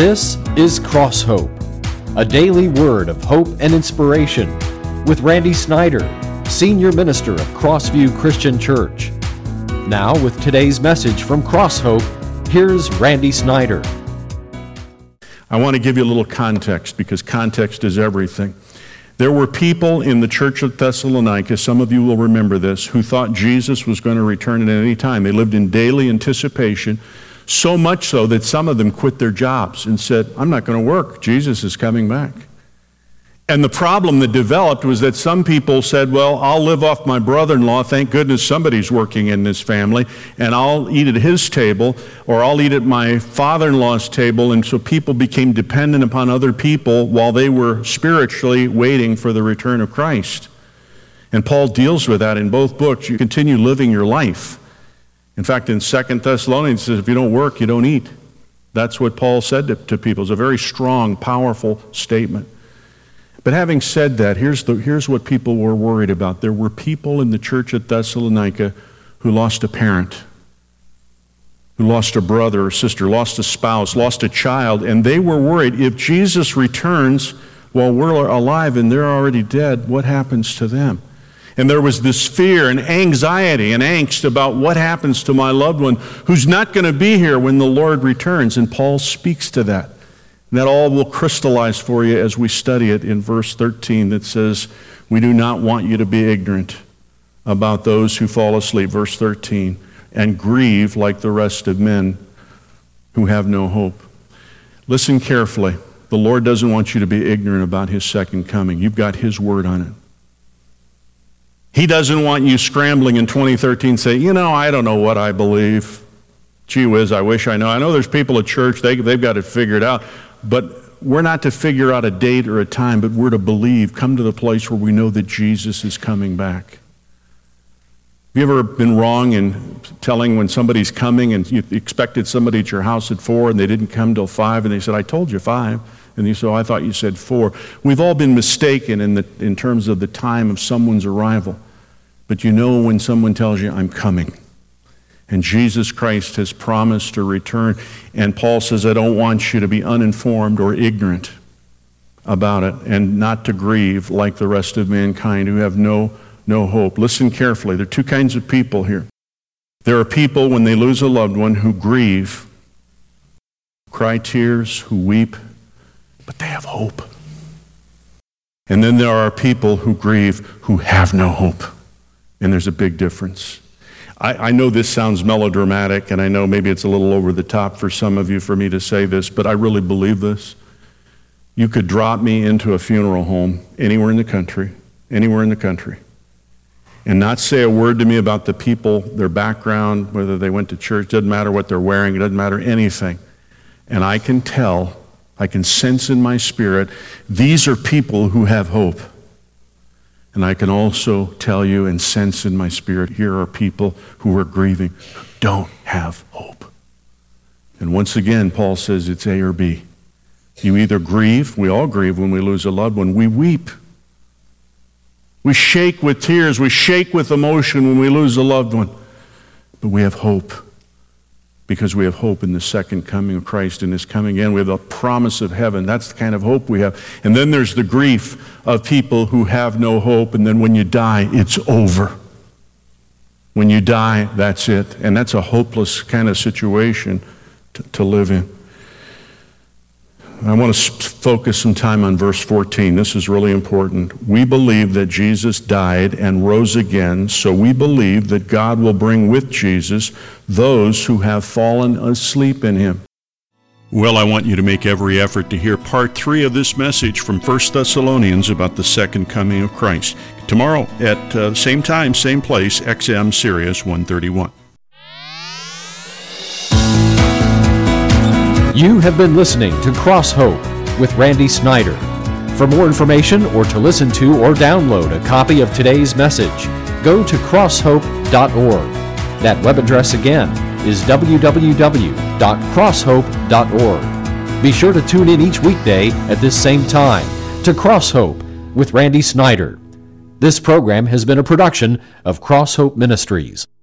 This is Cross Hope, a daily word of hope and inspiration with Randy Snyder, Senior Minister of Crossview Christian Church. Now with today's message from Cross Hope, here's Randy Snyder. I want to give you a little context because context is everything. There were people in the church of Thessalonica, some of you will remember this, who thought Jesus was going to return at any time. They lived in daily anticipation, so much so that some of them quit their jobs and said, I'm not going to work. Jesus is coming back. And the problem that developed was that some people said, well, I'll live off my brother-in-law. Thank goodness somebody's working in this family. And I'll eat at his table, or I'll eat at my father-in-law's table. And so people became dependent upon other people while they were spiritually waiting for the return of Christ. And Paul deals with that in both books. You continue living your life. In fact, in 2 Thessalonians, it says, if you don't work, you don't eat. That's what Paul said to people. It's a very strong, powerful statement. But having said that, here's what people were worried about. There were people in the church at Thessalonica who lost a parent, who lost a brother or sister, lost a spouse, lost a child, and they were worried, if Jesus returns while we're alive and they're already dead, what happens to them? And there was this fear and anxiety and angst about what happens to my loved one who's not going to be here when the Lord returns. And Paul speaks to that. And that all will crystallize for you as we study it in verse 13 that says, we do not want you to be ignorant about those who fall asleep, verse 13, and grieve like the rest of men who have no hope. Listen carefully. The Lord doesn't want you to be ignorant about his second coming. You've got his word on it. He doesn't want you scrambling in 2013 saying, I don't know what I believe. Gee whiz, I wish I know. I know there's people at church, they've got it figured out. But we're not to figure out a date or a time, but we're to believe, come to the place where we know that Jesus is coming back. Have you ever been wrong in telling when somebody's coming and you expected somebody at your house at 4 and they didn't come till 5 and they said, I told you 5. And you said, I thought you said 4. We've all been mistaken in terms of the time of someone's arrival. But you know when someone tells you, I'm coming. And Jesus Christ has promised to return. And Paul says, I don't want you to be uninformed or ignorant about it and not to grieve like the rest of mankind who have no hope. Listen carefully. There are two kinds of people here. There are people when they lose a loved one who grieve, cry tears, who weep, but they have hope. And then there are people who grieve who have no hope. And there's a big difference. I know this sounds melodramatic, and I know maybe it's a little over the top for some of you for me to say this, but I really believe this. You could drop me into a funeral home anywhere in the country, and not say a word to me about the people, their background, whether they went to church, doesn't matter what they're wearing, it doesn't matter anything. And I can tell, I can sense in my spirit, these are people who have hope. And I can also tell you and sense in my spirit, here are people who are grieving, who don't have hope. And once again, Paul says it's A or B. You either grieve, we all grieve when we lose a loved one, we weep. We shake with tears, we shake with emotion when we lose a loved one. But we have hope. Because we have hope in the second coming of Christ and his coming again. We have the promise of heaven. That's the kind of hope we have. And then there's the grief of people who have no hope. And then when you die, it's over. When you die, that's it. And that's a hopeless kind of situation to live in. I want to focus some time on verse 14. This is really important. We believe that Jesus died and rose again, so we believe that God will bring with Jesus those who have fallen asleep in him. Well, I want you to make every effort to hear part 3 of this message from 1 Thessalonians about the second coming of Christ. Tomorrow at same time, same place, XM Sirius 131. You have been listening to Cross Hope with Randy Snyder. For more information or to listen to or download a copy of today's message, go to crosshope.org. That web address again is www.crosshope.org. Be sure to tune in each weekday at this same time to Cross Hope with Randy Snyder. This program has been a production of Cross Hope Ministries.